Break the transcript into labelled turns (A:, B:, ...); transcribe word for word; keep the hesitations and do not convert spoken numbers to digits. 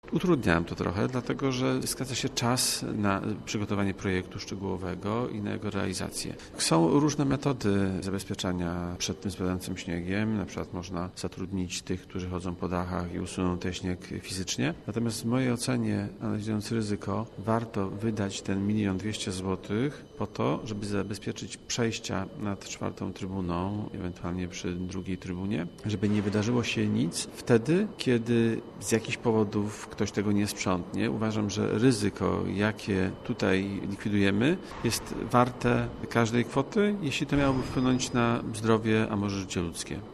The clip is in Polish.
A: Utrudniałem to trochę, dlatego że skraca się czas na przygotowanie projektu szczegółowego i na jego realizację. Są różne metody zabezpieczania przed tym spadającym śniegiem. Na przykład można zatrudnić tych, którzy chodzą po dachach i usuną ten śnieg fizycznie. Natomiast w mojej ocenie, analizując ryzyko, warto wydać ten milion dwieście złotych po to, żeby zabezpieczyć przejścia nad czwartą trybuną, ewentualnie przy drugiej trybunie, żeby nie wydarzyło się nic wtedy, kiedy z jakichś powodów ktoś tego nie sprzątnie. Uważam, że ryzyko, jakie tutaj likwidujemy, jest warte każdej kwoty, jeśli to miałoby wpłynąć na zdrowie, a może życie ludzkie.